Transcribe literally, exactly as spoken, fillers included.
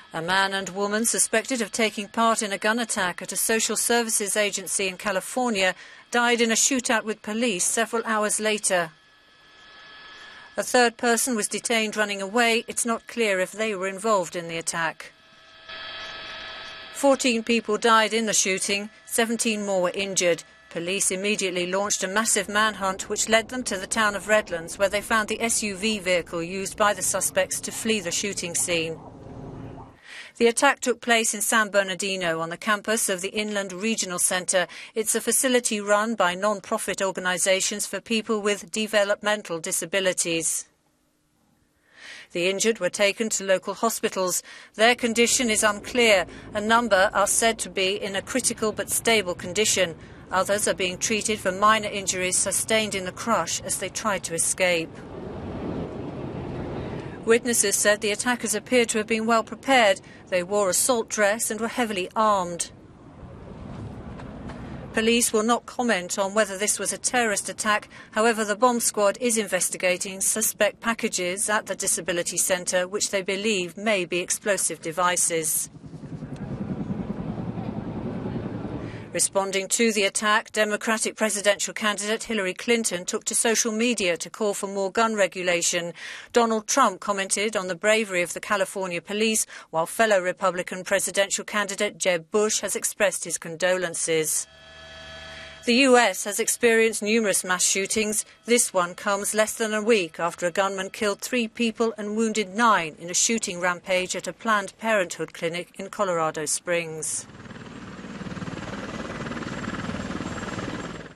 A man and woman suspected of taking part in a gun attack at a social services agency in California died in a shootout with police several hours later. A third person was detained running away. It's not clear if they were involved in the attack. Fourteen people died in the shooting, seventeen more were injured. Police immediately launched a massive manhunt which led them to the town of Redlands, where they found the S U V vehicle used by the suspects to flee the shooting scene. The attack took place in San Bernardino on the campus of the Inland Regional Center. It's a facility run by non-profit organizations for people with developmental disabilities. The injured were taken to local hospitals. Their condition is unclear. A number are said to be in a critical but stable condition. Others are being treated for minor injuries sustained in the crush as they tried to escape. Witnesses said the attackers appeared to have been well prepared. They wore assault dress and were heavily armed. Police will not comment on whether this was a terrorist attack. However, the bomb squad is investigating suspect packages at the Disability Centre, which they believe may be explosive devices. Responding to the attack, Democratic presidential candidate Hillary Clinton took to social media to call for more gun regulation. Donald Trump commented on the bravery of the California police, while fellow Republican presidential candidate Jeb Bush has expressed his condolences. The U S has experienced numerous mass shootings. This one comes less than a week after a gunman killed three people and wounded nine in a shooting rampage at a Planned Parenthood clinic in Colorado Springs.